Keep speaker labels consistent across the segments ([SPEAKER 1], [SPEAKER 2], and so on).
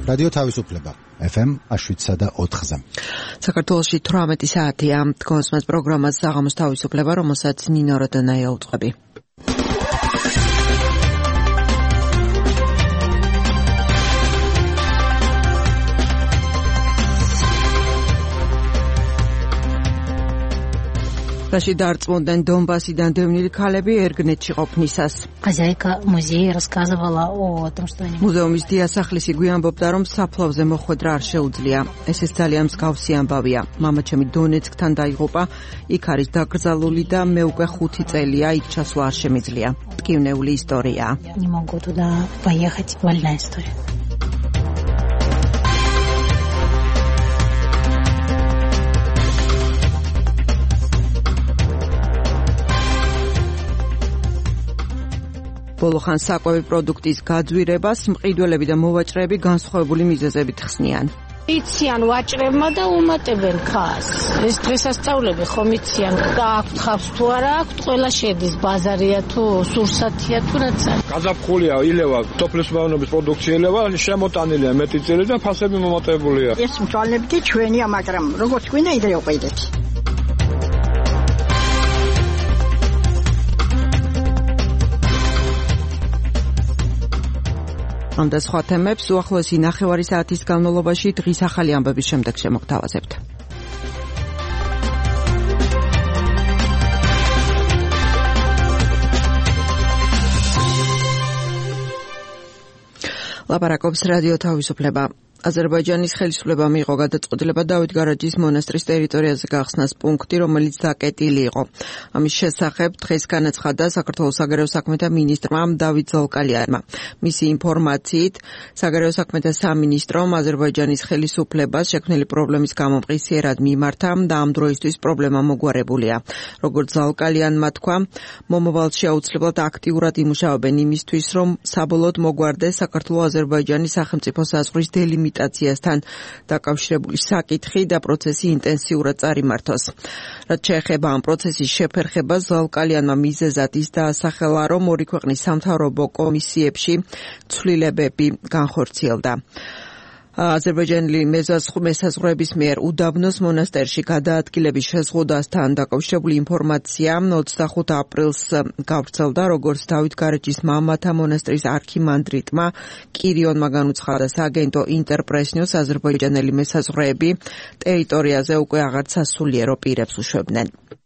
[SPEAKER 1] რადიო თავისუფლება FM 7.4-ზე.
[SPEAKER 2] საქართველოში 18 საათია. კონსმას პროგრამას საღამოს თავისუფლება, რომელსაც ნინო როდონაია უწყები. Раши дарწმუნდნენ Донбассიდან დევნილი ქალები ერგნეთში ყოფნისას.
[SPEAKER 3] Хозяйка музея рассказывала о том, что они
[SPEAKER 2] მუზეუმის დიასახლისი გვიანბობდა, რომ საფლავზე მოხვედრა არ შეუძლია. ესეც ძალიან მსგავსი ამბავია. მამაჩემი დონეცკთან დაიღუპა, იქ არის დაკრძალული და მე უკვე 5 წელია იქ ჩასვლა არ შემიძლია. მტკივნეული ისტორია.
[SPEAKER 3] Не могу туда поехать. Больная история. ბოლო ხანს საკვები პროდუქტის გაძვირებას მყიდველები და მოვაჭრეები განსხვავებული მიზეზებით ხსნიან.
[SPEAKER 4] იციან ვაჭრებმა და უმატებენ ხას. ეს დღესასწაულები ხომ იციან, გააქვთ ხავს თუ არა აქვთ, ყველა შედის, ბაზარია თუ სურსათია თუ რაც არის.
[SPEAKER 5] გაზაფხულია, ილევა, სოფლის მეურნეობის პროდუქცია ილევა, შემოტანილია მეტი წელი და ფასები მომატებულია.
[SPEAKER 6] ეს მწვალებდი ჩვენია, მაგრამ როგორც გვინდა იდეა უყიდეთ.
[SPEAKER 2] ამ და სხვა თემებს უახლოესი ნახევარი საათის განმავლობაში დღის ახალი ამბების შემდეგ შემოგთავაზებთ. ლაპარაკობს რადიო თავისუფლება. აზერბაიჯანის ხელისუფლებამ მიიღო გადაწყვეტილება დავით გარაჯის მონასტრის ტერიტორიაზე გახსნას პუნქტი, რომელიც დაკეტილი იყო. ამის შესახებ დღეს განაცხადა საქართველოს საგარეო საქმეთა მინისტრმა დავით ზოლკალიანმა. მისი ინფორმაციით, საგარეო საქმეთა სამინისტრომ აზერბაიჯანის ხელისუფლებას შექმნილი პრობლემის გამო მყისიერად მიმართა და ამ დროისთვის პრობლემა მოგვარებულია. როგორც ზოლკალიანმა თქვა, მომავალში აუცილებლად აქტიურად იმუშავებენ იმისთვის, რომ საბოლოოდ მოგვარდეს საქართველო-აზერბაიჯანის სახელმწიფო საზღვრის დელიმიტაციასთან დაკავშირებული საკითხი და პროცესი ინტენსიურად წარიმართოს. რაც შეეხება ამ პროცესის შეფერხებას, ზოლკალიანმა მიზეზად ის დაასახელა, რომ ორი ქვეყნის სამთავრობო კომისიებში ცვლილებები განხორციელდა. აზერბაიჯანელი მეზაზღვრების მიერ უდაბნოს მონასტერში გადაადგილების შეზღუდვასთან დაკავშირებული ინფორმაცია 25 აპრილს გავრცელდა, როგორც დავით გარაჯის მამათა მონასტრის არქიმანდრიტმა კირიონმა განუცხადა სააგენტო ინტერპრეს-ნიუს, აზერბაიჯანელი მეზაზღვრები ტერიტორიაზე უკვე აღარ სასულიერო პირებს უშვებდნენ.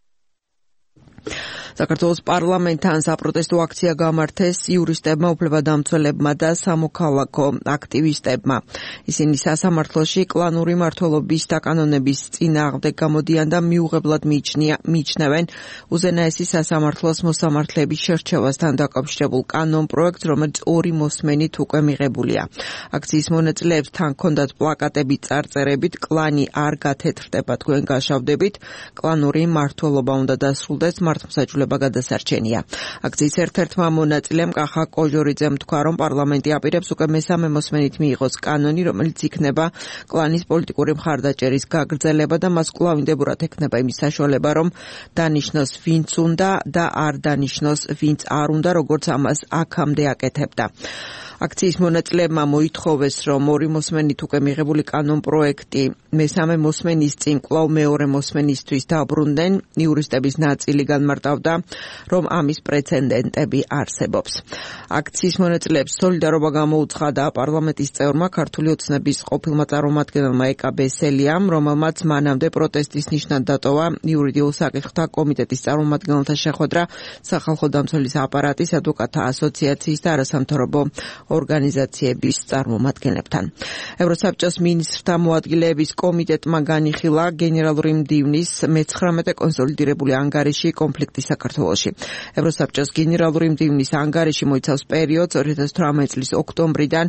[SPEAKER 2] საქართველოს პარლამენტთან საპროტესტო აქცია გამართეს იურისტებმა, უფლებადამცველებმა და სამოქალაქო აქტივისტებმა. ისინი სასამართლოში კლანური მმართველობის დაკანონების წინააღმდეგ გამოდიან და მიუღებლად მიიჩნევენ უზენაესი სასამართლოს მოსამართლეების შერჩევასთან დაკავშირებულ კანონპროექტს, რომელიც ორი მოსმენით უკვე მიღებულია. აქციის მონაწილეებს თან ჰქონდათ პლაკატები წარწერებით „კლანი არ გათეთრდება, თქვენ გაშავდებით, კლანური მმართველობა უნდა დასრულდეს, მართლმსაჯულება გადასარჩენია. აქციის ერთ-ერთმა მონაწილემ კახა კოჟორიძემ თქვა, რომ პარლამენტი აპირებს უკვე მესამე მოსმენით მიიღოს კანონი, რომელიც იქნება კლანის პოლიტიკური მხარდაჭერის გაგრძელება და მას კვლავ ინდებურად ექნება იმის საშუალება, რომ დანიშნოს ვინც უნდა და არ დანიშნოს ვინც არ უნდა, როგორც ამას აქამდე აკეთებდა. აქციის მონაწილეებმა მოითხოვეს, რომ ორი მოსმენით უკვე მიღებული კანონპროექტი მესამე მოსმენის წინ კვლავ მეორე მოსმენისთვის დაბრუნდნენ. იურისტების ნაწილი განმარტავდა, რომ ამის პრეცედენტები არსებობს. აქციის მონაწილეებს სოლიდარობა გამოუცხადა პარლამენტის წევრმა, ქართული ოცნების ყოფილმა წარმომადგენელმა ეკა ბესელიამ, რომელმაც მანამდე პროტესტის ნიშნად დატოვა იურიდიულ საკითხთა კომიტეტის წარმომადგენელთა შეხვედრა სახალხო დამცველის აპარატის, ადვოკატთა ასოციაციის და არასამთავრობო ორგანიზაციების წარმომადგენლებთან. ევროსაბჭოს მინისტრთა მოადგილეების კომიტეტმა განიხილა გენერალური მდივნის მე-19 კონსოლიდირებული ანგარიში კონფლიქტი საქართველოში. ევროსაბჭოს გენერალური მდივნის ანგარიში მოიცავს პერიოდს 2018 წლის ოქტომბრიდან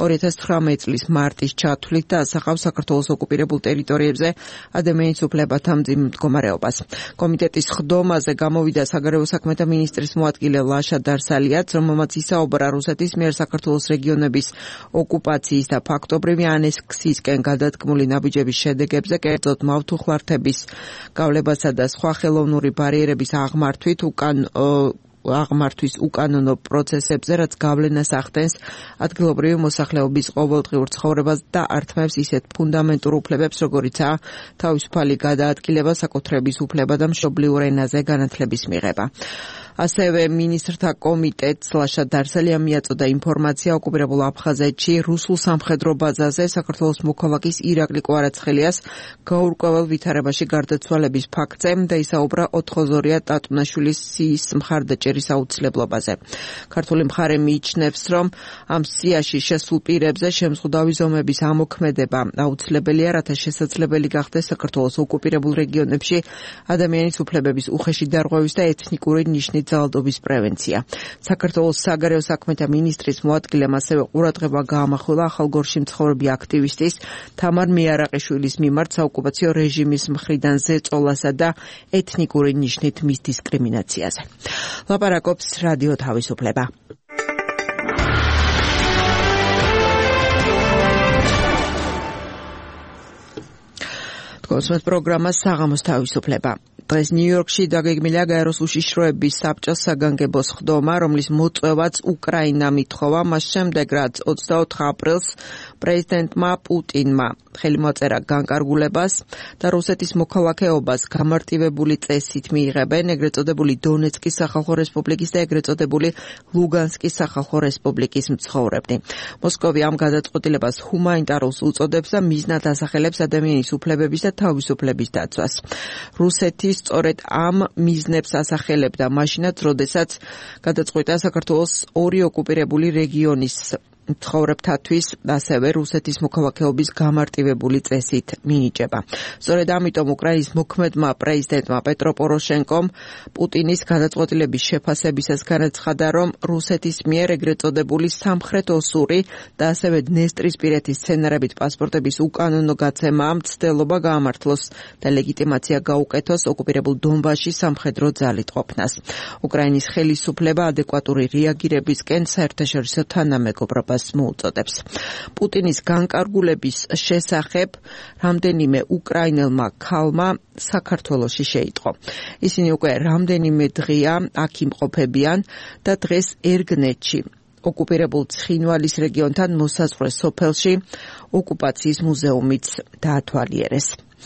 [SPEAKER 2] 2019 წლის მარტის ჩათვლით და ასახავს საქართველოს ოკუპირებულ ტერიტორიებზე ადამიანის უფლებათა მძიმე მდგომარეობას. კომიტეტის ხდომაზე გამოვიდა საგარეო საქმეთა მინისტრის მოადგილე ლაშა დარსალიაც, რომელმაც ისაუბრა რუსეთის მიერ საქართველოს რეგიონების ოკუპაციის და ფაქტობრივი ანექსიისკენ გადადგმული ნაბიჯების შედეგებზე, კერძოდ მავთუხლართების გავლებასა და სხვა ხელოვნური ბარიერების აღმართვით უკან აღმართვის უკანონო პროცესებზე, რაც გავლენას ახდენს ადგილობრივი მოსახლეობის ყოველდღიურ ცხოვრებას და ართმევს ისეთ ფუნდამენტურ უფლებებს, როგორიცაა თავისუფალი გადაადგილება, საკუთრების უფლება და მშობლიურ ენაზე განათლების მიღება. ასევე მინისტრთა კომიტეტს ლაშა დარსალიამ მიაწოდა ინფორმაცია ოკუპირებულ აფხაზეთში რუსულ სამხედრო ბაზაზე საქართველოს მოქალაქის ირაკლი კვარაცხელიას გაურკვეველ ვითარებაში გარდაცვალების ფაქტზე და ისაუბრა ოთხოზორია ტატუნაშვილის სიის მხარდაჭერის აუცილებლობაზე. ქართული მხარე მიიჩნევს, რომ ამ სიაში შესულ პირებზე შემზღუდავი ზომების ამოქმედება აუცილებელია, რათა შესაძლებელი გახდეს საქართველოს ოკუპირებულ რეგიონებში ადამიანის უფლებების უხეში დარღვევის და ეთნიკური ნიშნის ძალადობის პრევენცია. საქართველოს საგარეო საქმეთა მინისტრის მოადგილემ ასევე ყურადღება გაამახვილა ახალგორში მცხოვრები აქტივისტის თამარ მიარაყიშვილის მიმართ საოკუპაციო რეჟიმის მხრიდან ზეწოლასა და ეთნიკური ნიშნით მის დისკრიმინაციაზე. ლაპარაკობს რადიო თავისუფლება. თქოს პროგრამას საღამოს თავისუფლება. დღეს ნიუ-იორკში დაგეგმილია გაეროს უშიშროების საბჭოს საგანგებო სხდომა, რომლის მოწვევაც უკრაინამ ითხოვა, მას შემდეგ, რაც 24 აპრილს პრეზიდენტმა პუტინმა ხელი მოაწერა განკარგულებას და რუსეთის მოქალაქეობას გამარტივებული წესით მიიღებენ ეგრეთ წოდებული დონეცკის სახალხო რესპუბლიკის და ეგრეთ წოდებული ლუგანსკის სახალხო რესპუბლიკის მცხოვრებნი. მოსკოვი ამ გადაწყვეტილებას ჰუმანიტარულს უწოდებს და მიზნად ასახელებს ადამიანის უფლებების და თავისუფლების დაცვას. რუსეთი სწორედ ამ მიზნებს ასახელებდა მაშინაც, როდესაც გადაწყვიტა საქართველოს ორი ოკუპირებული რეგიონის მცხოვრებთათვის ასევე რუსეთის მოქალაქეობის გამარტივებული წესით მინიჭება. სწორედ ამიტომ უკრაინის მოქმედმა პრეზიდენტმა პეტრო პოროშენკომ პუტინის გადაწყვეტილების შეფასებისას განაცხადა, რომ რუსეთის მიერ ეგრეთ წოდებული სამხრეთ ოსური და ასევე დნესტრისპირეთის სცენარებით პასპორტების უკანონო გაცემამ მცდელობა გაამართლოს და ლეგიტიმაცია გაუკეთოს ოკუპირებულ დონბასში სამხედრო ძალით ყოფნას. უკრაინის ხელისუფლება ადეკვატური რეაგირებისკენ საერთაშორისო თანამეგობრობას მოუწოდებს. პუტინის განკარგულების შესახებ რამდენიმე უკრაინელმა ქალმა საქართველოში შეიტყო. ისინი უკვე რამდენიმე დღეა აქ იმყოფებიან და დღეს ერგნეთში ოკუპირებულ ცხინვალის რეგიონთან მოსაზღვრე სოფელში ოკუპაციის მუზეუმიც დაათვალიერეს.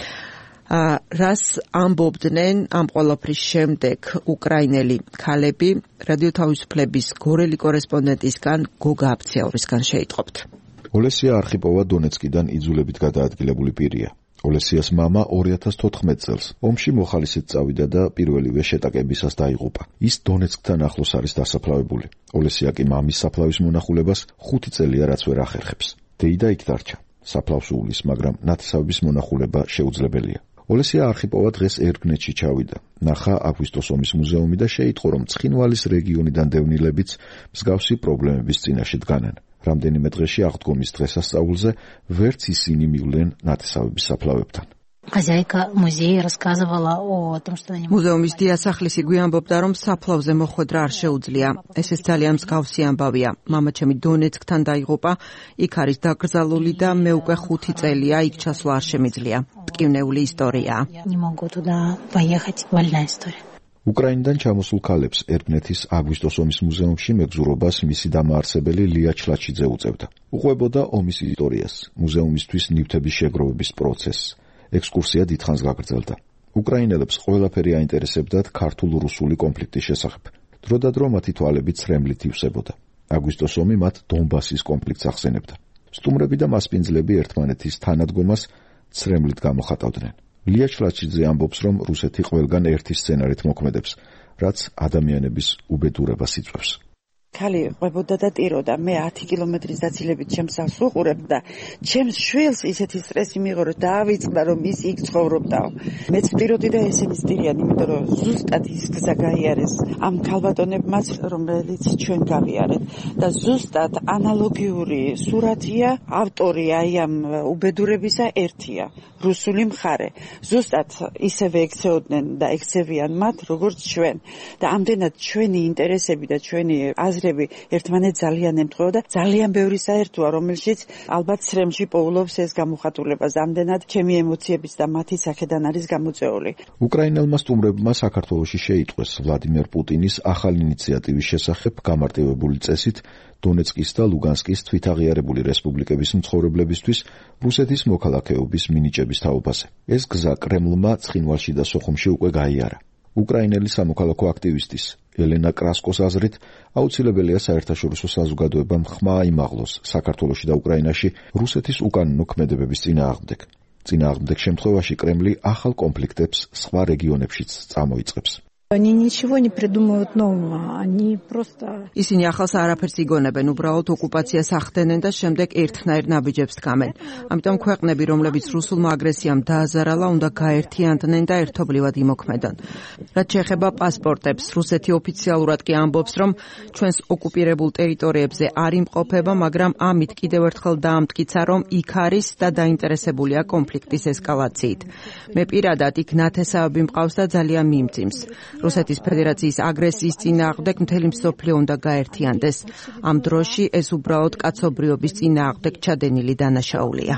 [SPEAKER 2] რას ამბობდნენ ამ ყველაფრის შემდეგ უკრაინელი ქალები, რადიო თავისუფლების გორელი კორესპონდენტისგან გოგა აფციაურისგან შეიტყობთ.
[SPEAKER 7] ოლესია არხიპოვა დონეცკიდან იძულებით გადაადგილებული პირია. ოლესიას მამა 2014 წელს ომში მოხალისედ წავიდა და პირველივე შეტაკებისას დაიღუპა. ის დონეცკთან ახლოს არის დასაფლავებული. ოლესია კი მამის საფლავის მონახულებას 5 წელია რაც ვერ ახერხებს. დეიდა იქ დარჩა. საფლავს უვლის, მაგრამ ნათესავების მონახულება შეუძლებელია. ოლესია არხიპოვა დღეს ერგნეთში ჩავიდა. ნახა აგვისტოს ომის მუზეუმი და შეიტყო, რომ ცხინვალის რეგიონიდან დევნილებიც მსგავსი პრობლემების წინაშე დგანან. რამდენიმე დღეში აღდგომის დღესასწაულზე ვერც ისინი მივლენ ნათესავების საფლავებთან.
[SPEAKER 4] Хозяйка музея рассказывала о том, что они...
[SPEAKER 2] მუზეუმის დიასახლისი გვიანბობდა, რომ საფლავზე მოხვედრა არ შეუძლია. ესეც ძალიან მსგავსი ამბავია. მამა ჩემი დონეცკთან დაიღუპა, იქ არის დაკრძალული და მე უკვე 5 წელია იქ ჩასვლა არ შემიძლია. ტკივნეული ისტორიაა.
[SPEAKER 4] Не могу туда поехать, больная история.
[SPEAKER 7] უკრაინიდან ჩამოსულ ქალებს ერგნეთის აგვისტოს ომის მუზეუმში მეგზურობას მისი დამაარსებელი ლია ჩლაჩიძე უწევდა. უყვებოდა ომის ისტორიას, მუზეუმისთვის ნივთების შეგროვების პროცესს. ექსკურსია დიდხანს გაგრძელდა. უკრაინელებს ყველაფერი აინტერესებდათ ქართულ-რუსული კონფლიქტის შესახებ. დროდადრო მათი თვალები ცრემლით ივსებოდა. აგვისტოს ომი მათ დონბასის კონფლიქტს ახსენებდა. სტუმრები და მასპინძლები ერთმანეთის თანადგომას ცრემლით გამოხატავდნენ. ლია ჩლაჩიძე ამბობს, რომ რუსეთი ყველგან ერთი სცენარით მოქმედებს, რაც ადამიანების უბედურებას იწვევს.
[SPEAKER 3] ქალი ყვებოდა და ტიროდა. მე 10 კილომეტრის დაცილებით ჩემს ავს უყურებ და ჩემს შვილს ისეთი სტრესი მიიღო, რომ დაავიწყდა, რომ ის იქ ცხოვრობდაო. მეც ვტიროდი და ესენიც ტირიან, იმიტომ რომ ზუსტად ის გზა გაიარეს ამ ქალბატონებმაც, რომელიც ჩვენ გავიარეთ და ზუსტად ანალოგიური სურათია, ავტორი აი ამ უბედურებისა ერთია, რუსული მხარე. ზუსტად ისევე ექცეოდნენ და ექცევიან მათ, როგორც ჩვენ და ამდენად ჩვენი ინტერესები და ჩვენი აზრი პირები ერთმანეთს ძალიან ემთხვევა და ძალიან ბევრი საერთოა, რომელშიც ალბათ ცრემლში პოულობს ეს გამოხატულება. ამდენად ჩემი ემოციებიც და მათი აქედან არის გამოწეული.
[SPEAKER 7] უკრაინელმა სტუმრებმა საქართველოში შეიტყვეს ვლადიმერ პუტინის ახალი ინიციატივის შესახებ გამარტივებული წესით დონეცკის და ლუგანსკის თვითაღიარებული რესპუბლიკების მცხოვრებლებისთვის რუსეთის მოქალაქეობის მინიჭების თაობაზე. ეს გზა კრემლმა ცხინვალში და სოხუმში უკვე გაიარა. უკრაინელი სამოქალაქო აქტივისტის ელენა კრასკოს აზრით აუცილებელია საერთაშორისო საზოგადოებამ ხმა აიმაღლოს საქართველოში და უკრაინაში რუსეთის უკანონო ქმედებების წინააღმდეგ. წინააღმდეგ შემთხვევაში კრემლი ახალ კონფლიქტებს სხვა რეგიონებშიც წამოიწყებს.
[SPEAKER 6] Они ничего не придумывают нового, они просто...
[SPEAKER 2] ისინი ახალს არაფერს იგონებენ, უბრალოდ ოკუპაციას ახდენენ და შემდეგ ერთნაირ ნაბიჯებს დგამენ. ამიტომ ქვეყნები, რომლებიც რუსულმა აგრესიამ დააზარალა, უნდა გაერთიანდნენ და ერთობლივად იმოქმედონ. რაც შეეხება პასპორტებს, რუსეთი ოფიციალურად კი ამბობს, რომ ჩვენს ოკუპირებულ ტერიტორიებზე არ იმყოფება, მაგრამ ამით კიდევ ერთხელ დაამტკიცა, რომ იქ არის და დაინტერესებულია კონფლიქტის ესკალაციით. მე პირადად იქ ნათესავები მყავს და ძალიან მიმძიმს. რუსეთის ფედერაციის აგრესიის წინააღმდეგ მთელი მსოფლიო უნდა გაერთიანდეს. ამ დროში ეს უბრალოდ კაცობრიობის წინააღმდეგ ჩადენილი დანაშაულია.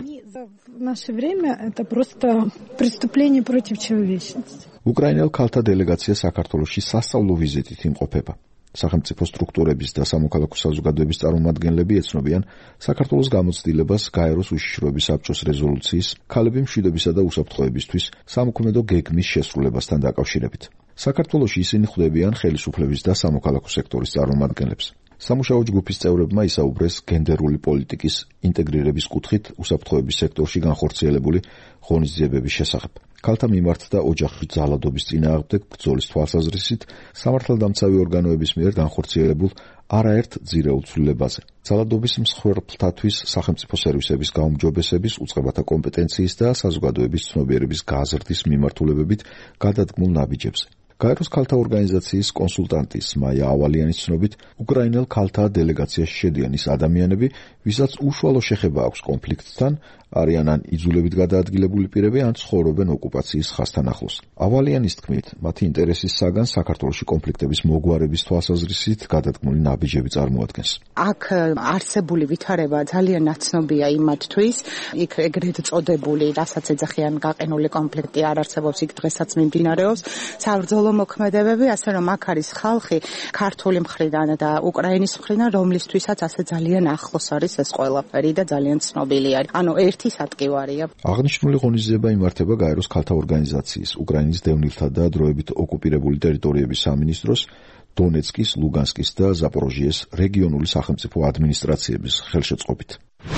[SPEAKER 6] В наше время это просто преступление против человечности.
[SPEAKER 7] უკრაინელ ქალთა დელეგაცია საქართველოში სასწავლო ვიზიტით იმყოფება. სახელმწიფო სტრუქტურების და სამოქალაქო საზოგადოების წარმომადგენლები ეცნობიან საქართველოს გამოცდილებას გაეროს უშიშროების საბჭოს რეზოლუციის ქალები მშვიდობისა და უსაფრთხოებისთვის სამოქმედო გეგმის შესრულებასთან დაკავშირებით. საქართველოში ისინი ხვდებიან ხელისუფლების და სამოქალაქო სექტორის წარმომადგენლებს. სამუშაო ჯგუფის წევრებმა ისაუბრეს გენდერული პოლიტიკის ინტეგრირების კუთხით უსაფრთხოების სექტორში განხორციელებული ღონისძიებების შესახებ. ქალთა მიმართ და ოჯახური ძალადობის წინააღმდეგ ბრძოლის თვალსაზრისით სამართალდამცავი ორგანოების მიერ განხორციელებულ არაერთ ძირეულ ცვლილებაზე. ძალადობის მსხვერპლთათვის სახელმწიფო სერვისების გაუმჯობესების, უწყებათა კომპეტენციის და საზოგადოების ცნობიერების გაზრდის მიმართულებებით გადადგმულ ნაბიჯებზე. გაეროს ქალთა ორგანიზაციის კონსულტანტის მაია ავალიანის ცნობით, უკრაინელ ქალთა დელეგაციაში შედიან ის ადამიანები, ვისაც უშუალო შეხება აქვს კონფლიქტთან, არიან ან იძულებით გადაადგილებული პირები, ან ცხოვრობენ ოკუპაციის ხაზთან ახლოს. ავალიანის თქმით, მათი ინტერესის საგან საქართველოში კონფლიქტების მოგვარების თვალსაზრისით გადადგმული ნაბიჯები წარმოადგენს.
[SPEAKER 8] აქ არსებული ვითარება ძალიან ნაცნობია იმათთვის, იქ ეგრეთ წოდებული, რასაც ეძახიან გაყინული კონფლიქტი არ არსებობს, იქ დღესაც მიმდინარეობს. საბრძოლო მოქმედებები, ასე რომ აქ არის ხალხი ქართული მხრიდან და უკრაინის მხრიდან, რომლისთვისაც ასე ძალიან ახლოს არის ეს ყველაფერი და ძალიან ცნობილი არის. ანუ ერთის ატკივარია.
[SPEAKER 7] აღნიშნული ღონისძიება იმართება გაეროს ქალთა ორგანიზაციის, უკრაინის დევნილთა და დროებით ოკუპირებული ტერიტორიების სამინისტროს, დონეცკის, ლუგანსკის და ზაპოროჟიეს რეგიონული სახელმწიფო ადმინისტრაციების ხელშეწყობით.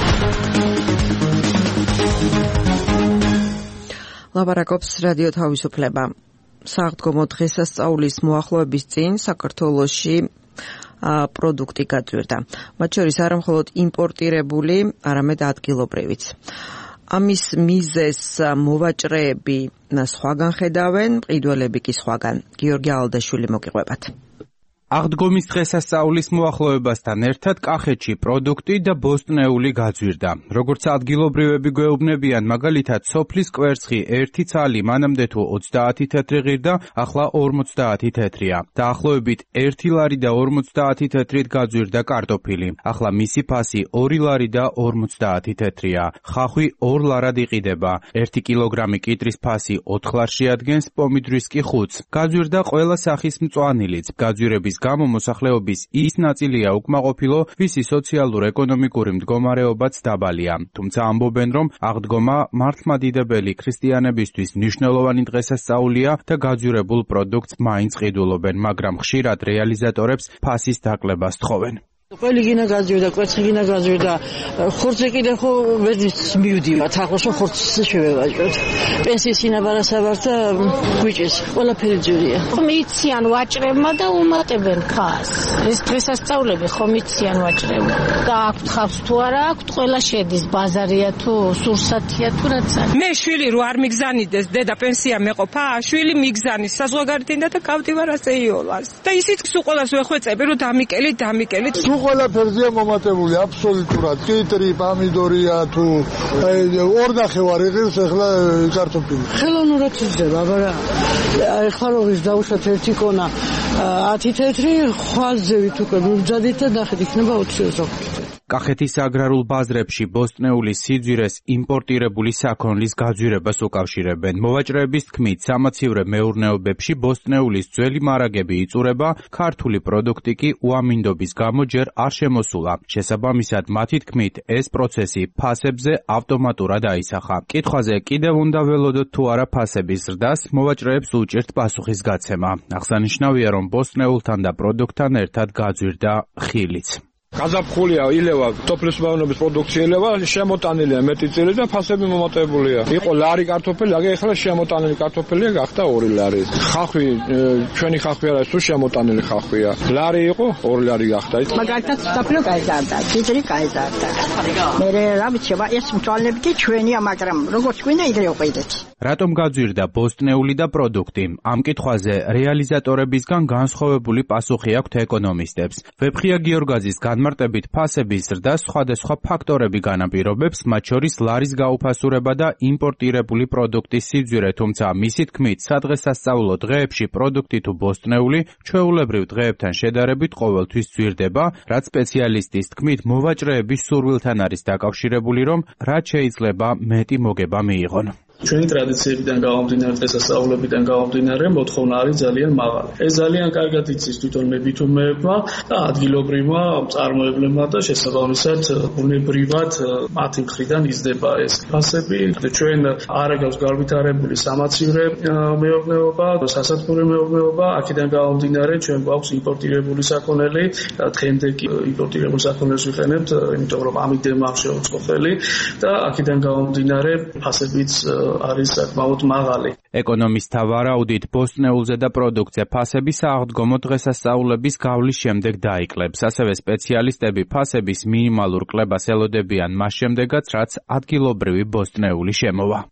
[SPEAKER 2] ლაპარაკობს რადიო თავისუფლება. საღდგომო დღესასწაულის მოახლოების წინ საქართველოში პროდუქტი გაძვირდა. მათ შორის არა მხოლოდ იმპორტირებული, არამედ ადგილობრივიც. ამის მიზეზს მოვაჭრეები სხვაგან ხედავენ, მყიდველები კი სხვაგან. გიორგი ალდაშვილი მოგიყვებათ.
[SPEAKER 9] აღდგომის დღესასწაულის მოახლოებასთან ერთად კახეთში პროდუქტი და ბოსტნეული გაძვირდა. როგორც ადგილობრივები გვეუბნებიან, მაგალითად სოფლის კვერცხი 1 ცალი მანამდე თუ 30 თეთრი ღირდა, ახლა 50 თეთრია. დაახლოებით 1 ლარი და 50 თეთრით გაძვირდა კარტოფილი. ახლა მისი ფასი 2 ლარი და 50 თეთრია. ხახვი 2 ლარად იყიდება. 1 კილოგრამი კიტრის ფასი 4 ლარში ადგენს, პომიდრის კი 5-ს. გაძვირდა ყველა სახის მწვანილიც. გაძვირების გამო მოსახლეობის ის ნაწილია უკმაყოფილო, ვისი სოციალურ-ეკონომიკური მდგომარეობაც დაბალია. თუმცა ამბობენ, რომ აღდგომა მართლმადიდებელი ქრისტიანებისთვის მნიშვნელოვანი დღესასწაულია და გაძვირებულ პროდუქტს მაინც ყიდულობენ, მაგრამ ხშირად რეალიზატორებს ფასის დაკლებას თხოვენ.
[SPEAKER 10] ყველი გინა გაძვირდა, კვერცხი გინა გაძვირდა. ხორცზე კიდე ხო ვერ მივდივართ, ახლა რომ ხორცს შევევაჭროთ. პენსიის ინაბარასაბართ და გვიჭეს, ყველაფერი ძვირია.
[SPEAKER 4] ხომ იციან ვაჭრებმა და უმატებენ ხას. ეს დღესასწაულები ხომ იციან ვაჭრებმა. და აქვთ ხავს თუ არა აქვთ, ყველა შედის, ბაზარია თუ სურსათია თუ რაც არის.
[SPEAKER 11] მე შვილი რო არ მიგზანიდეს, დედა პენსია მეყოფა, შვილი მიგზანის, საზღვარგარეთიდან და გავდივარ ასე იოლას. და ისიც სულ ყველას ვეხვეწები, რომ დამიკელით.
[SPEAKER 12] ყველაფერზეა მომატებული აბსოლუტურად. კიტრი, პამიდორია თუ 2.5 იღებს ახლა კარტოფილი.
[SPEAKER 10] ხელოვნურად იზრდება, მაგრამ ახლა რო ის დაუშვათ 1 კონა 10 თეთრი ხვალზევით უკვე ვიბძადით და ნახეთ იქნება 20 ზოგი.
[SPEAKER 9] კახეთის აგრარულ ბაზრებში ბოსტნეულის სიძვირეს იმპორტირებული საქონლის გაძვირებას უკავშირებენ. მოვაჭრეების თქმით, სამაცივრე მეურნეობებში ბოსტნეულის ძველი მარაგები იწურება, ქართული პროდუქტი კი უამინდობის გამო ჯერ არ შემოსულა. შესაბამისად, მათი თქმით, ეს პროცესი ფასებზე ავტომატურად აისახა. კითხვაზე კიდევ უნდა ველოდოთ თუ არა ფასების ზრდას, მოვაჭრეებს უჭირთ პასუხის გაცემა. აღსანიშნავია, რომ ბოსტნეულთან და პროდუქტთან ერთად გაძვირდა ხილიც.
[SPEAKER 5] გაზაფხულია ილევა სოფლის მეურნეობის პროდუქცია ილევა შემოტანილია მეტი წილი და ფასები მომატებულია. იყო ლარი კარტოფილი, აგე ახლა შემოტანილი კარტოფილია გახდა 2 ლარი. ხახვი ჩვენი ხახვი არა, თუ შემოტანილი ხახვია. ლარი იყო 2 ლარი გახდა.
[SPEAKER 13] მაგალითად საფლო გაიზარდა, ძიძრი გაიზარდა. მე რა ვიცი, ეს მწვალებდი ჩვენია, მაგრამ როგორც გვინდა იგივე ვყიდეთ.
[SPEAKER 9] რატომ გაძვირდა ბოსტნეული და პროდუქტი? ამ კითხვაზე რეალიზატორებისგან განსხვავებული პასუხი აქვთ ეკონომისტებს. ვეფხია გიორგაძის განმარტებით ფასების ზრდა სხვადასხვა ფაქტორები განაპირობებს, მათ შორის ლარის გაუფასურება და იმპორტირებული პროდუქტის სიძვირე, თუმცა მისი თქმით, სადღესასწაულო დღეებში პროდუქტი თუ ბოსტნეული ჩვეულებრივ დღეებთან შედარებით ყოველთვის ძვირდება, რაც სპეციალისტის თქმით მოვაჭრეების სურვილთან არის დაკავშირებული, რომ რაც შეიძლება მეტი მოგება მიიღონ.
[SPEAKER 14] ჩვენი ტრადიციებიდან გამომდინარე, წესასწაულებიდან გამომდინარე, მოთხოვნა არის ძალიან მაღალი. ეს ძალიან კარგად იცის თვითონ მებითუმეებმა და ადგილობრივმა მწარმოებლებმა და შესაბამისად ბუნებრივად მათი მხრიდან იზრდება ეს ფასები. ჩვენ არ აქვს განვითარებული სამაცივრე მეურნეობა, სასათბურე მეურნეობა, აქედან გამომდინარე ჩვენ გვაქვს იმპორტირებული საქონელი და დღემდე კი იმპორტირებულ საქონელს ვიყენებთ, იმიტომ რომ ამიტომ არ შეუწყო ხელი და აქედან გამომდინარე ფასებიც არის საკმაოდ მაღალი.
[SPEAKER 9] ეკონომისტთა ვარაუდით, ბოსტნეულზე და პროდუქტზე ფასების აღდგომო დღესასწაულების გავლის შემდეგ დაიკლებს. ასევე სპეციალისტები ფასების მინიმალურ კლებას ელოდებიან მას შემდეგაც, რაც ადგილობრივი ბოსტნეული შემოვა.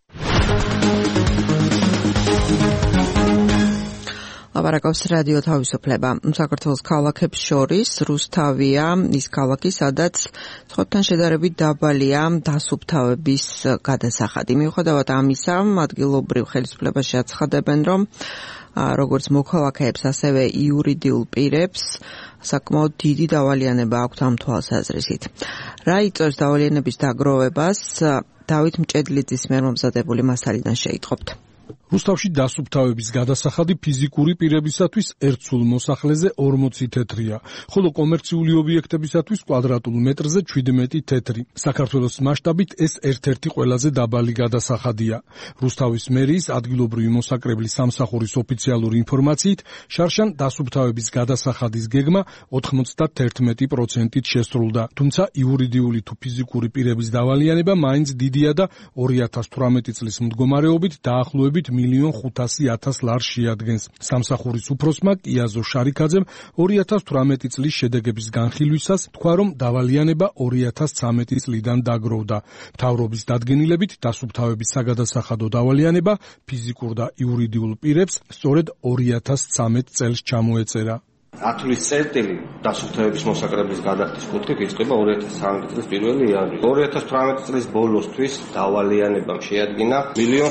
[SPEAKER 2] ლაპარაკობს რადიო თავისუფლება. საქართველოს ქალაქებს შორის რუსთავია ის ქალაქი, სადაც ცხობთან შედარებით დაბალია დასუფთავების გადასახადი. მიუხედავად ამისა, ადგილობრივ ხელისუფლებაში აცხადებენ, რომ როგორც მოქალაქეებს, ასევე იურიდიულ პირებს საკმაოდ დიდი დავალიანება აქვთ ამ თვალსაზრისით. რა იწვევს დავალიანების დაგროვებას? დავით მჭედლიძის მიერ მომზადებული მასალიდან შეიტყობთ.
[SPEAKER 15] რუსთავში დასუფთავების გადასახადი ფიზიკური პირებისათვის ერთ სულ მოსახლეზე 40 თეთრია, ხოლო კომერციული ობიექტებისათვის კვადრატულ მეტრზე 17 თეთრი. საქართველოს მასშტაბით ეს ერთ-ერთი ყველაზე დაბალი გადასახადია. რუსთავის მერიის ადგილობრივი მოსაკრებლის სამსახურის ოფიციალური ინფორმაციით, შარშან დასუფთავების გადასახადის გეგმა 91%-ით შესრულდა. თუმცა იურიდიული თუ ფიზიკური პირების დავალიანება მაინც დიდია და 2018 წლის მდგომარეობით დაახლოებით 1,500,000 ლარს შეადგენს. სამსახურის უფროსმა კიაზო შარიქაძემ 2018 წლის შედეგების განხილვისას თქვა, რომ დავალიანება 2013 წლიდან დაგროვდა. მთავრობის დადგენილებით დასუფთავების საგადასახადო დავალიანება ფიზიკურ და იურიდიულ პირებს სწორედ 2013 წელს ჩამოეწერა.
[SPEAKER 16] ათვლის წერტილი დასუფთავების მოსაკრების გადახდის კუთხით იწყება 2013 წლის 1 იანვრით. 2018 წლის ბოლოსთვის დავალიანებამ შეადგინა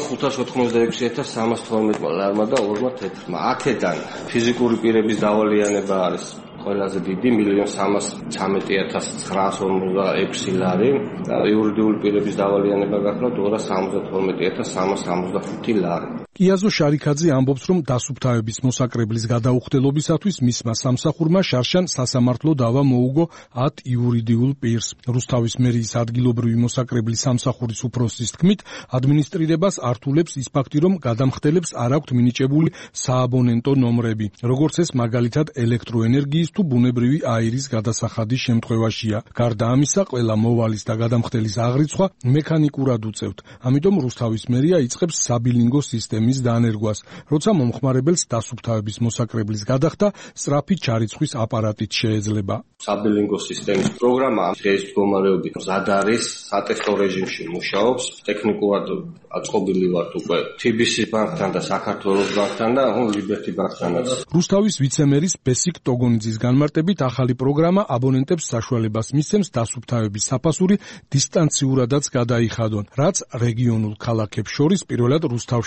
[SPEAKER 16] 1,586,312 ლარმა და 2 თეთრმა. აქედან ფიზიკური პირების დავალიანება არის ყველაზე დიდი 1,313,946 ლარი და იურიდიული პირების დავალიანება გახლავთ 272,365 ლარი.
[SPEAKER 15] კიაზო შარიქაძე ამბობს, რომ დასუფთავების მოსაკრებლის გადაუხდელობისათვის მისმა სამსახურმა შარშან სასამართლო დავა მოუგო 10 იურიდიულ პირს. რუსთავის მერიის ადგილობრივი მოსაკრებლის სამსახურის უფროსის თქმით, ადმინისტრირებას ართულებს ის ფაქტი, რომ გადამხდელებს არ აქვთ მინიჭებული სააბონენტო ნომრები, როგორც ეს მაგალითად ელექტროენერგიის თუ ბუნებრივი აირის გადასახადის შემთხვევაშია. გარდა ამისა, ყველა მოვალის და გადამხდელის აღრიცხვა მექანიკურად უწევთ. ამიტომ რუსთავის მერია იწყებს საბილინგო სისტემის დანერგვას, როცა მომხმარებელს დასუფთავების მოსაკრებლის გადახდა სწრაფი ჩარიცხვის აპარატით შეეძლება.
[SPEAKER 16] საბილინგო სისტემის პროგრამა დღეს მდგომარეობით მზად არის, სატესტო რეჟიმში მუშაობს, ტექნიკურად აწყობილი ვართ უკვე TBC ბანკთან და საქართველოს ბანკთან და ლიბერტი ბანკთანაც.
[SPEAKER 15] რუსთავის ვიცემერის ბესიკ ტოგონიძის განმარტებით, ახალი პროგრამა აბონენტებს საშუალებას მისცემს დასუფთავების საფასური დისტანციურადაც გადაიხადონ, რაც რეგიონულ ქალაქებს შორის პირველად რუსთავში ინერგია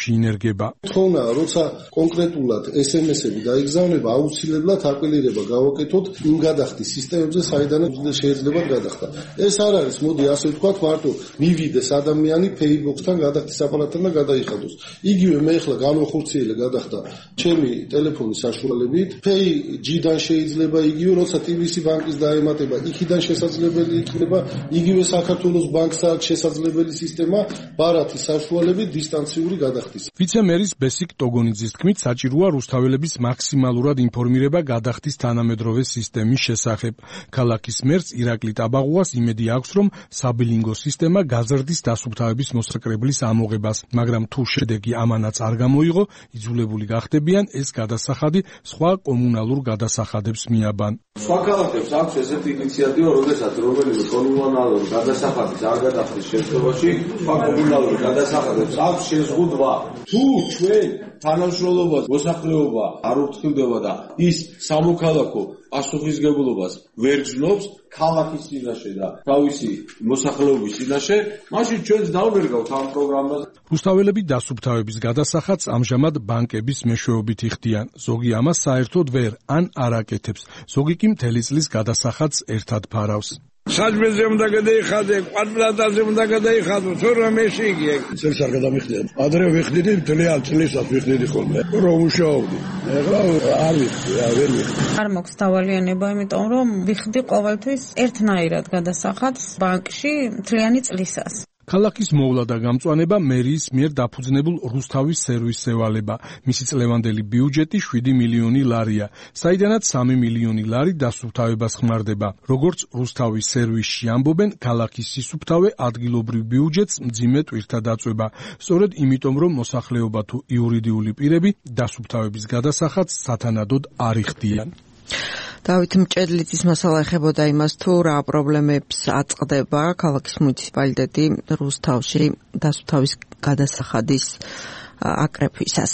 [SPEAKER 15] იგება.
[SPEAKER 12] თქონაა, როცა კონკრეტულად SMS-ები დაიგზავნება, აუცილებლად აპელირება გავაკეთოთ იმ გადახდის სისტემებზე, საიდანაც შეიძლება გადახდა. ეს არ არის, მოდი ასე ვთქვათ, მარტო მივიდეს ადამიანი Paybox-თან გადახდის აპარატთან და გადაიხადოს. იგივე მე ახლა განვახორციელე გადახდა ჩემი ტელეფონის საშუალებით. Pay-G-დან შეიძლება იგივე, როცა TBC ბანკის დაემატება, იქიდან შესაძლებელი იქნება იგივე საქართველოს ბანკს აქვს შესაძლებელი სისტემა ბარათის საშუალებით დისტანციური გადახდის.
[SPEAKER 15] ვიცე-მერის ბესიკ ტოგონიძის თქმით, საჭიროა რუსთაველების მაქსიმალურად ინფორმირება გადახდის თანამედროვე სისტემის შესახებ. ქალაქის მერს ირაკლი ტაბაღუას იმედი აქვს, რომ საბილინგო სისტემა გაზრდის დასუფთავების მოსაკრებლის ამოღებას, მაგრამ თუ შედეგი ამანაც არ გამოიღო, იძულებული გახდებიან ეს გადასახადი სხვა კომუნალურ გადასახადებს მიაბან.
[SPEAKER 17] სხვა ქალაქებს აქვს ესეთი ინიციატივა, როდესაც რომელიმე კომუნალურ გადასახადის არ გადახდის შემთხვევაში, სხვა კომუნალურ გადასახადებს აქვს შეზღუდვა. თუ ჩვენ თანამშრომლობას მოსახლეობა არ ურთულდება და ის სამოქალაქო პასუხისგებლობას ვერ გრძნობს ქალაქის წინაშე და თავისი მოსახლეობის წინაშე, მაშინ ჩვენც დავვერგავთ ამ პროგრამას.
[SPEAKER 15] რუსთაველები დასუფთავების გადასახადს ამჟამად ბანკების მეშვეობით იხდიან. ზოგი ამას საერთოდ ვერ ან არ აკეთებს, ზოგი კი მთელი წლის გადასახადს ერთად ფარავს.
[SPEAKER 5] საჯმეზე უნდა გადაიხადე, კვადრატაზე უნდა გადაიხადო, თუ რომ ეში იგი.
[SPEAKER 12] წელს არ გადამიხდია. ადრე ვიხდიდი, მთლიან წლისას ვიხდიდი ხოლმე. რომ ვუშაობდი. ეხლა არ ვიხდი, ვერ ვიხდი.
[SPEAKER 18] არ მაქვს დავალიანება, იმიტომ რომ ვიხდი ყოველთვის ერთნაირად გადასახადს ბანკში მთლიანი წლისას.
[SPEAKER 15] ქალაქის მოვლა და გამწვანება მერიის მიერ დაფუძნებულ რუსთავის სერვისს ევალება. მისი წლევანდელი ბიუჯეტი 7 მილიონი ლარია, საიდანაც 3 მილიონი ლარი დასუფთავებას ხმარდება. როგორც რუსთავის სერვისში ამბობენ, ქალაქის სისუფთავე ადგილობრივ ბიუჯეტს მძიმე ტვირთად აწვება. სწორედ იმიტომ, რომ მოსახლეობა თუ იურიდიული პირები დასუფთავების გადასახადს სათანადოდ არ იხდიან.
[SPEAKER 2] დავით მჭედლიძის მასალა ეხებოდა იმას, თუ რა პრობლემებს აწყდება ქალაქის მუნიციპალიტეტი რუსთავში დასუფთავის გადასახადის აკრეფვისას.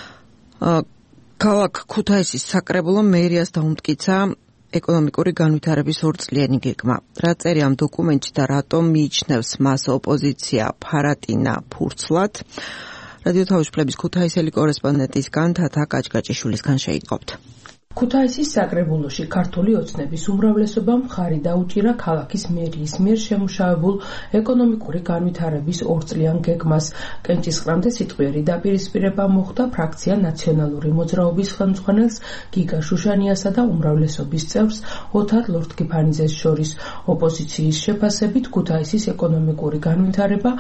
[SPEAKER 2] ქალაქ ქუთაისის საკრებულომ მერიას დაუმტკიცა ეკონომიკური განვითარების ორწლიანი გეგმა. რა წერია ამ დოკუმენტში და რატომ მიიჩნევს მას ოპოზიცია ფარატინა ფურცლად? რადიო თავისუფლების ქუთაისელი კორესპონდენტისგან თათა კაჭკაჭიშვილისგან შეიტყობთ.
[SPEAKER 19] ქუთაისის საკრებულოში ქართული ოცნების უმრავლესობამ ხარი დაუჭირა ქალაქის მერიის მიერ შემუშავებულ ეკონომიკური განვითარების ორწლიან გეგმას. კენჭისყრამდე სიტყვიერი დაპირისპირება მოხდა ფრაქცია ნაციონალური მოძრაობის ხელმძღვანელს გიგა შუშანიასა და უმრავლესობის წევრს ოთარ ლორთქიფანიძეს შორის. ოპოზიციის შეფასებით ქუთაისის ეკონომიკური განვითარება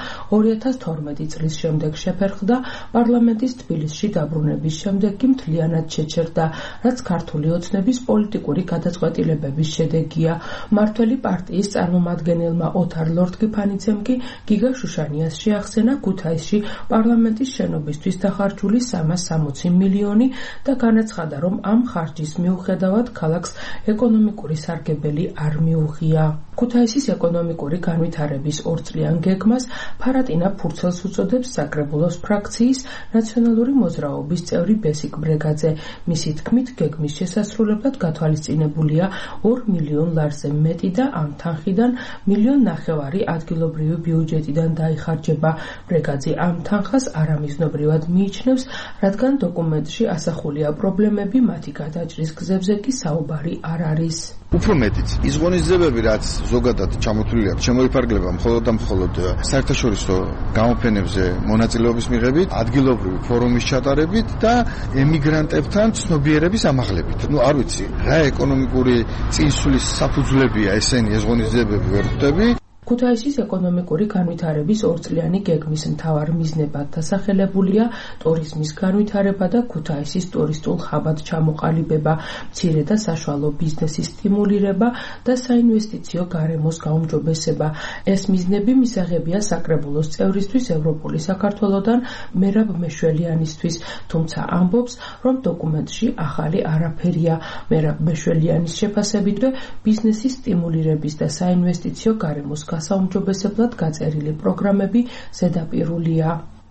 [SPEAKER 19] 2012 წლის შემდეგ შეფერხდა, პარლამენტის თბილისში დაბრუნების შემდეგ კი მთლიანად შეჩერდა, რაც ქართული ოცნების პოლიტიკური გადაწყვეტილებების შედეგია. მართველი პარტიის წარმომადგენელმა ოთარ ლორთქიფანიძემ კი გიგა შუშანიას შეახსენა ქუთაისში პარლამენტის შენობისთვის დახარჯული 360 მილიონი და განაცხადა, რომ ამ ხარჯის მიუხედავად ქალაქს ეკონომიკური სარგებელი არ მიუღია. ქუთაისის ეკონომიკური განვითარების ორწლიან გეგმას ფარატინა ფურცელს უწოდებს საკრებულოს ფრაქციის ნაციონალური მოძრაობის წევრი ბესიკ ბრეგაძე. მისი თქმით, გეგმის შესასრულებლად გათვალისწინებულია 2 მილიონ ლარზე მეტი და ამ თანხიდან 1,5 მილიონ ადგილობრივი ბიუჯეტიდან დაიხარჯება. ბრეგაძე ამ თანხას არამიზნობრივად მიიჩნევს, რადგან დოკუმენტში ასახულია პრობლემები, მათი გადაჭრის გზებზე კი საუბარი არ არის.
[SPEAKER 20] უფრო მეტიც, ის ღონისძიებები, რაც ზოგადად ჩამოთვლილი აქვს, შემოიფარგლება მხოლოდ და მხოლოდ საერთაშორისო გამოფენებზე მონაწილეობის მიღებით, ადგილობრივი ფორუმის ჩატარებით და ემიგრანტებთან ცნობიერების ამაღლებით. არ ვიცი, რა ეკონომიკური წინსვლის საფუძვლებია ესენი ეს ღონისძიებები ვერ ხვდები.
[SPEAKER 19] ქუთაისის ეკონომიკური განვითარების ორწლიანი გეგმის მთავარ მიზნებად დასახელებულია ტურიზმის განვითარება და ქუთაისის ტურისტულ ხაბად ჩამოყალიბება, მცირე და საშუალო ბიზნესის სტიმულირება და საინვესტიციო გარემოს გაუმჯობესება. ეს მიზნები მისაღებია საკრებულოს წევრისთვის ევროპული საქართველოდან მერაბ მეშველიანისთვის, თუმცა ამბობს, რომ დოკუმენტში ახალი არაფერია. მერაბ მეშველიანის შეფასებითვე ბიზნესის სტიმულირების და საინვესტიციო გარემოს გასაუმჯობესებლად გაწერილი პროგრამები ზედაპირულია.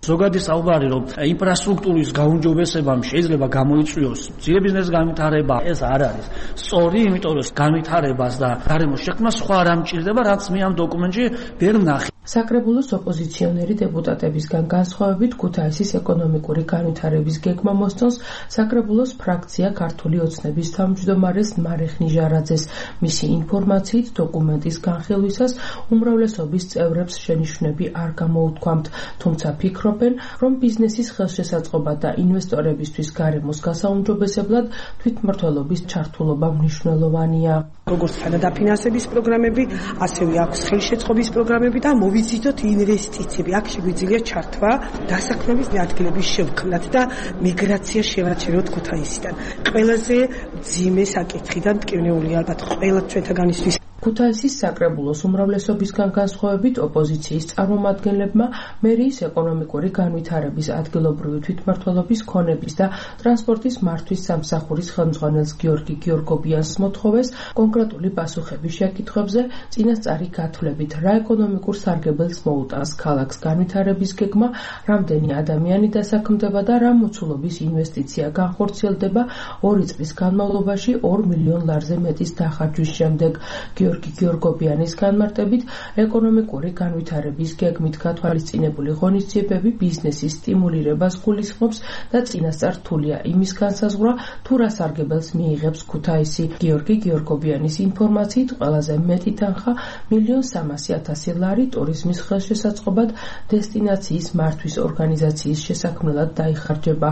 [SPEAKER 21] ზოგადი საუბარი რომ ინფრასტრუქტურის გაუმჯობესებამ შეიძლება გამოიწვიოს ძიებიზნეს განვითარება, ეს არ არის სწორი, იმიტომ რომ განვითარებას და გარემოს შექმნას სხვა რამ ჭირდება, რაც მე ამ დოკუმენტში ვერ ვნახე.
[SPEAKER 19] საკრებულოს ოპოზიციონერი დეპუტატებისგან განსხვავებით ქუთაისის ეკონომიკური განვითარების გეგმა მოსწონს საკრებულოს ფრაქცია ქართული ოცნების თავმჯდომარეს მარეხ ნიჟარაძეს. მისი ინფორმაციით დოკუმენტის განხილვისას უმრავლესობის წევრებს შენიშვნები არ გამოუთქვამთ, თუმცა ფიქრობენ, რომ ბიზნესის ხელშესაწყობა და ინვესტორებისთვის გარემოს გასაუმჯობესებლად თვითმმართველობის ჩართულობა მნიშვნელოვანია.
[SPEAKER 22] როგორც თანადაფინანსების პროგრამები, ასევე აქვს ხელშეწყობის პროგრამები და მოვიზიდოთ ინვესტიციები. აქ შეგვიძლია ჩართვა დასაქმების ადგილების შევქმნათ და მიგრაცია შევაჩეროთ ქუთაისიდან. ყველაზე მძიმე საკითხიდან მტკივნეული ალბათ ყველა ჩვენთაგანისთვის.
[SPEAKER 19] ქუთაისის საკრებულოს უმრავლესობისგან განსხვავებით ოპოზიციის წარმომადგენლებმა მერიის ეკონომიკური განვითარების ადგილობრივი თვითმმართველობის ქონების და ტრანსპორტის მართვის სამსახურის ხელმძღვანელს გიორგი გიორგობიანს მოთხოვეს კონკრეტული პასუხები შეკითხვებზე წინასწარი გათვლებით, რა ეკონომიკურ სარგებელს მოუტანს ქალაქს განვითარების გეგმა, რამდენი ადამიანი დასაქმდება და რა მოცულობის ინვესტიცია განხორციელდება 2 წლის განმავლობაში 2 მილიონ ლარზე მეტის დახარჯვის შემდეგ. გიორგი გიორგობიანის განმარტებით, ეკონომიკური განვითარების გეგმით გათვალისწინებული ღონისძიებები ბიზნესის სტიმულირებას გულისხმობს და წინასწარ რთულია იმის განსაზღვრა, თუ რა სარგებელს მიიღებს ქუთაისი. გიორგი გიორგობიანის ინფორმაციით, ყველაზე მეტი თანხა 1.3 მილიონ ლარი ტურიზმის ხელშესაწყობად დესტინაციის მართვის ორგანიზაციის შესაქმნელად დაიხარჯება.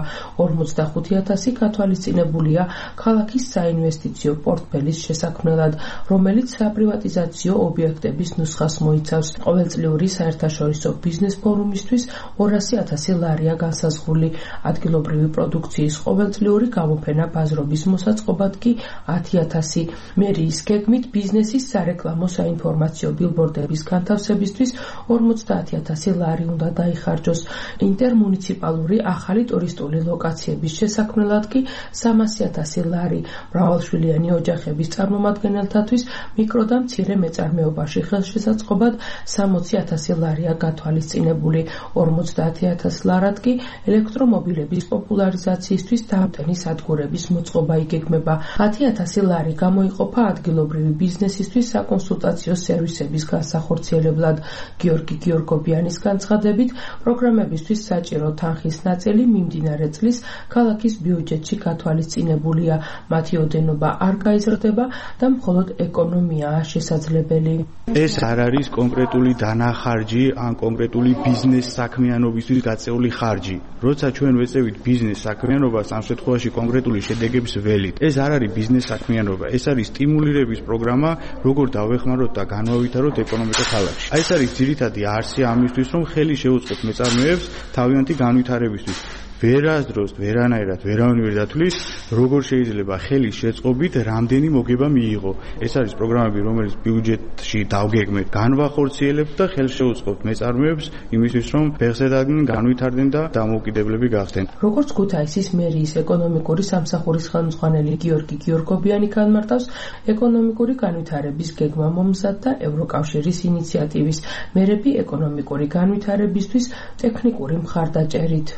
[SPEAKER 19] 45.000 გათვალისწინებულია ქალაქის საინვესტიციო პორტფელის შესაქმნელად, რომელიც საპრივატიზაციო ობიექტების ნუსხას მოიცავს. ყოველწლიური საერთაშორისო ბიზნეს ფორუმისთვის 200.000 ლარია განსაზღვრული. ადგილობრივი პროდუქციის ყოველწლიური გამოფენა ბაზრობის მოსაწყობად კი 10.000. მერიის გეგმით ბიზნესის სარეკლამო საინფორმაციო ბილბორდების განთავსებისთვის 50.000 ლარი უნდა დაიხარჯოს. ინტერმუნიციპალური ახალი ტურისტული ლოკაციების შესაქმნელად კი 300.000 ლარი. მრავალშვილიანი ოჯახების წარმომადგენელთათვის მიკრო და მცირე მეწარმეობაში ხელშესაწყობად 60.000 ლარია გათვალისწინებული. 50.000 ლარად კი ელექტრომობილების პოპულარიზაციისთვის დამტენი სადგურების მოწყობა იგეგმება. 10.000 ლარი გამოიყოფა ადგილობრივი ბიზნესისთვის საკონსულტაციო სერვისების განსახორციელებლად. გიორგი გიორგობიანის განცხადებით, პროგრამებისთვის საჭირო თანხის ნაწილი მიმდინარე წლის ქალაქის ბიუჯეტში გათვალისწინებულია. მათი ოდენობა არ გაიზრდება და მხოლოდ ეკონომიაა შესაძლებელი.
[SPEAKER 23] ეს არ არის კონკრეტული დანახარჯი ან კონკრეტული ბიზნეს საქმიანობისთვის გაწეული ხარჯი. როცა ჩვენ ვეწევით ბიზნეს საქმიანობას, ამ შემთხვევაში კონკრეტული შედეგების ველით, ეს არ არის ბიზნეს საქმიანობა, ეს არის სტიმულირების პროგრამა, როგორ დავეხმაროთ და განვავითაროთ ეკონომიკა ქალაქში. ეს არის ძირითადი არსი ამისთვის, რომ ხელი შეუწყოთ მეწარმეებს თავიანთი განვითარებისთვის. ვერასდროს ვერანაირად ვერავინ ვერ დათვლის, როგორ შეიძლება ხელის შეწყობით რამდენი მოგება მიიღო. ეს არის პროგრამები, რომელიც ბიუჯეტში დავგეგმეთ, განვახორციელებთ და ხელს შეუწყობთ მეწარმეებს იმისთვის, რომ ფეხზედადგენ განვითარდნენ და დამოუკიდებლები გახდნენ.
[SPEAKER 19] როგორც ქუთაისის მერიის ეკონომიკური სამსახურის ხელმძღვანელი გიორგი გიორგობიანი განმარტავს, ეკონომიკური განვითარების გეგმა მომზადდა ევროკავშირის ინიციატივის მერები ეკონომიკური განვითარებისთვის ტექნიკური მხარდაჭერით.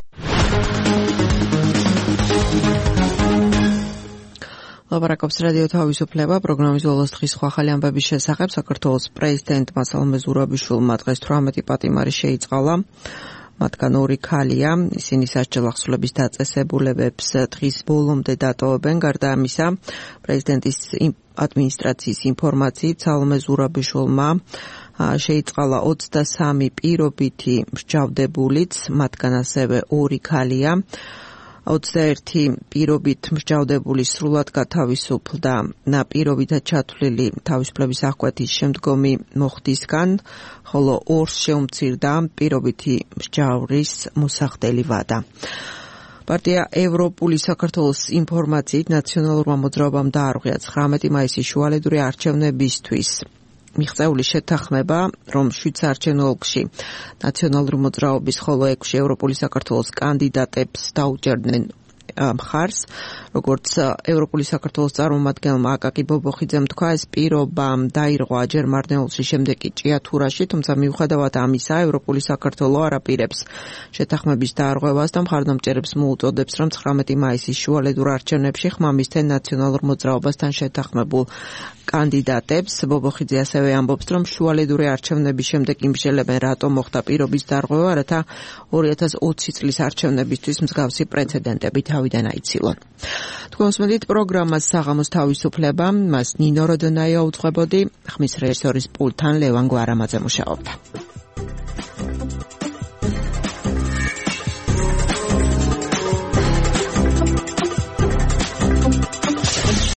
[SPEAKER 2] ლაპარაკობს რადიო თავისუფლება პროგრამის ბოლოს დღის სხვა ახალი ამბების შესახებ. საქართველოს პრეზიდენტმა სალომე ზურაბიშვილმა დღეს 18 პატიმარი შეიწყალა. მათგან 2 ქალია. ისინი სასჯელ ახსულების დაწესებულებებს დღის ბოლომდე დატოვებენ. გარდა ამისა, პრეზიდენტის ადმინისტრაციის ინფორმაციით სალომე ზურაბიშვილმა შეიწყალა 23 პირობითი მსჯავრდებულიც, მათგან ასევე 2 ქალია. 21 პირობით მსჯავრდებული სრულად გათავისუფლდა პირობითად ჩათვლილი თავისუფლების აღკვეთის შემდგომი მოხდისგან, ხოლო 2-ს შეუმცირდა პირობითი მსჯავრის მოსახდელი ვადა. პარტია ევროპული საქართველოს ინფორმაციით ნაციონალურმა მოძრაობამ დაარღვია 19 მაისის შუალედური არჩევნებისთვის მიღწეული შეთანხმება, რომ 7 საარჩევნო ოლქში ნაციონალური მოძრაობის, ხოლო 6 ევროპული საქართველოს კანდიდატებს დაუჭერდნენ მხარს, როგორც ევროპული საქართველოს წარმომადგენელმა აკაკი ბობოხიძემ თქვა, ეს პირობა დაირღვა აჯერმარნეულში, შემდეგ კი ჭიათურაში, თუმცა მიუხედავად ამისა, ევროპული საქართველო არ აპირებს შეთანხმების დაარღვევას და მხარდამჭერებს მოუწოდებს, რომ 19 მაისის შუალედურ არჩევნებში ხმამისთენ ნაციონალურ მოძრაობასთან შეთანხმებულ კანდიდატებს. ბობოხიძე ასევე ამბობს, რომ შუალედური არჩევნების შემდეგ იმსჯელებენ, რატომ მოხდა პირობის დარღვევა, რათა 2020 წლის არჩევნებისთვის მსგავსი პრეცედენტები თავიდან აიცილონ. თქვენ უსმენთ პროგრამას საღამოს თავისუფლება, მას ნინო როდონაია უძღვებოდი, ხმის რეჟისორის პულტთან ლევან გვარამაძე მუშაობდა.